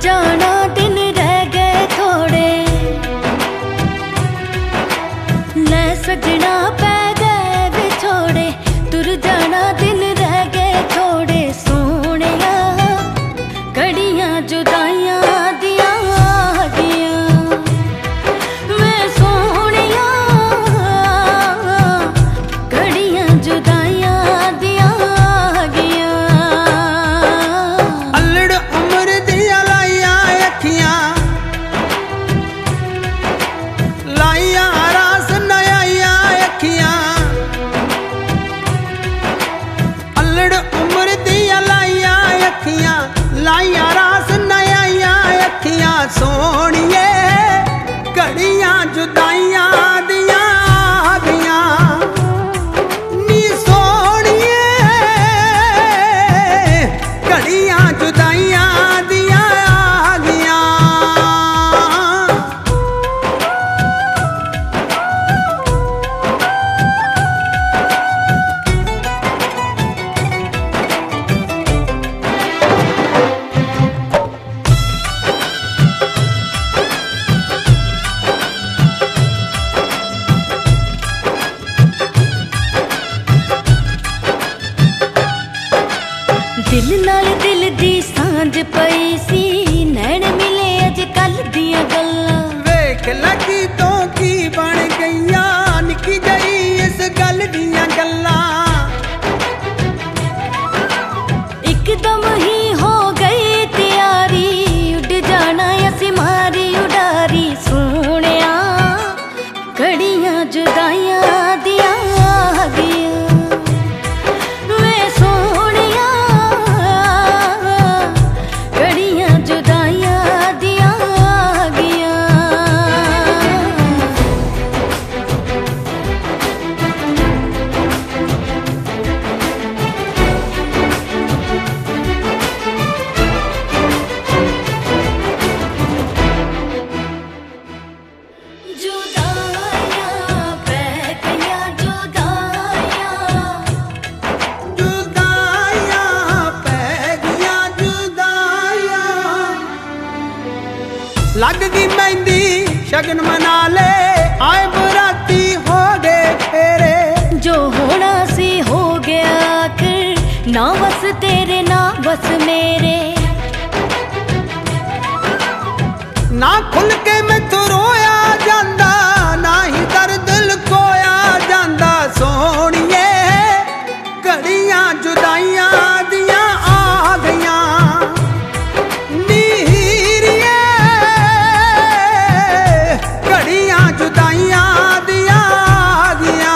जाना दिन रह गए थोड़े, ले सजना पै गए विछोड़े। तुर जाना दिन रह गए थोड़े सोहणिया, घड़ियां जुदाइयां दियां आ गईयां वे सोहणिया, घड़ियां जुदाइयां दियां आ गईयां। अल्लड़ उम्र दियां लाइया अखियां, लाइया रास नयाइया अखियां। अल्लड़ उम्र दियां लाइया अखियां, लाइया रास नयाइया अखियां। सोहणिए घड़ियां जुदाइयां दियां आ गईयां नी सोहणिए, घड़ियां जुदाइयां दियां आ गईयां। दिल नाल दिल दी सांझ पई सी, नैन मिले अज कल दियां गल्लां। वेख लगी तो की बन गईयां, निकी जई इस गल दियां गल्लां। एकदम ही हो गई तैयारी, उड़ जाना असी मारी उडारी। सोहणिया घड़ियां जुदाइयां दियां आ गईयां वे सोहणिया, घड़ियां जुदाइयां दियां आ गईयां। जुदाइयां पै गईयां जुदाइयां, जुदाइयां पै गईयां जुदाइयां। लग गई मेहंदी शगन मना ले, आए बराती हो गए फेरे। जो होना सी हो गया आखिर, ना बस तेरे ना बस मेरे। ना खुल के मैं तो रोया जांदा, ना ही दर्द लुकोया जांदा। सोहणिए घड़ियां जुदाइयां दियां आ गईयां नी हीरिए, घड़ियां जुदाइयां दियां आ गईयां।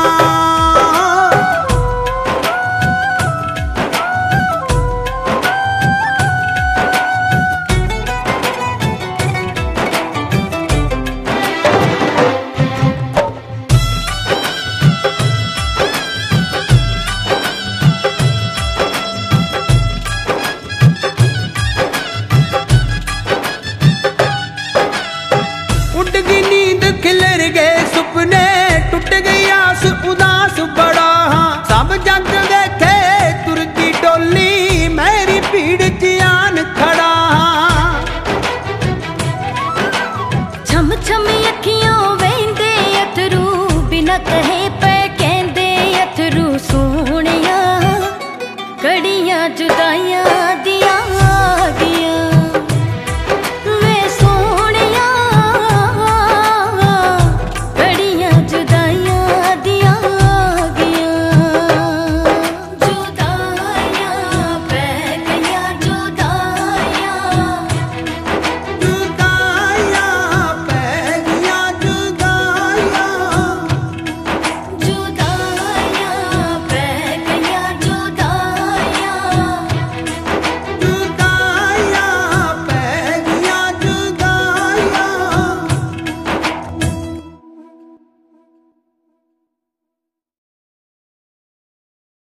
उड़ गई नींद खिलर गए सुपने, टूट गई आस उदास बड़ा। सब जग देखे तुरती डोली, मेरी पीड़ जियान खड़ा। छम छम अखियों वेंदे अथरू, बिना कहे पे कहंदे अथरू। सोहणिया घड़ियां जुदाइयां दियां